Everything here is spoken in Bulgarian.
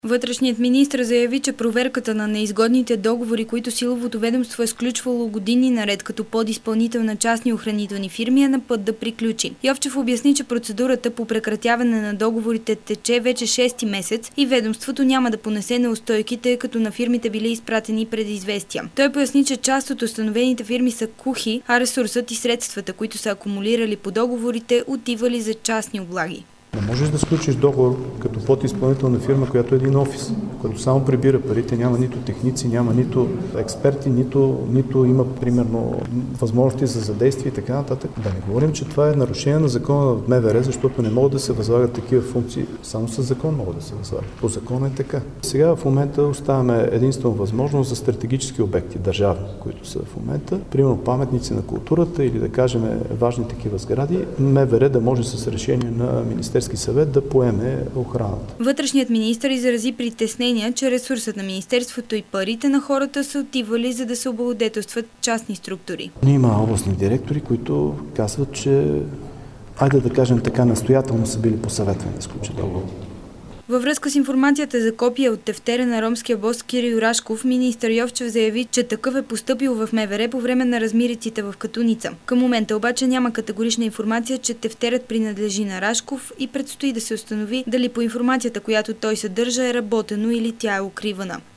Вътрешният министър заяви, че проверката на неизгодните договори, които силовото ведомство е сключвало години наред като подизпълнител на частни охранителни фирми, е на път да приключи. Йовчев обясни, че процедурата по прекратяване на договорите тече вече 6-ти месец и ведомството няма да понесе неустойките, като на фирмите били изпратени предизвестия. Той поясни, че част от установените фирми са кухи, а ресурсът и средствата, които са акумулирали по договорите, отивали за частни облаги. Не можеш да сключиш договор като подизпълнителна фирма, която е един офис, който само прибира парите, няма нито техници, няма нито експерти, нито има, примерно, възможности за задействие и така нататък. Да не говорим, че това е нарушение на закона в МВР, защото не могат да се възлагат такива функции, само с закон могат да се възлагат. По закона е така. Сега в момента оставяме единствено възможност за стратегически обекти, държавни, които са в момента, примерно паметници на културата или да кажем важни такива сгради, МВР да може с решение на Министерския съвет да поеме охраната. Вътрешният министър изрази притеснения, че ресурсът на министерството и парите на хората са отивали, за да се облагодетелстват частни структури. Има областни директори, които казват, че айде да кажем така, настоятелно са били посъветвани да сключат договор. Във връзка с информацията за копия от тефтера на ромския бос Кирил Рашков, министър Йовчев заяви, че такъв е постъпил в МВР по време на размириците в Катуница. Към момента обаче няма категорична информация, че тефтерът принадлежи на Рашков и предстои да се установи дали по информацията, която той съдържа, е работено или тя е укривана.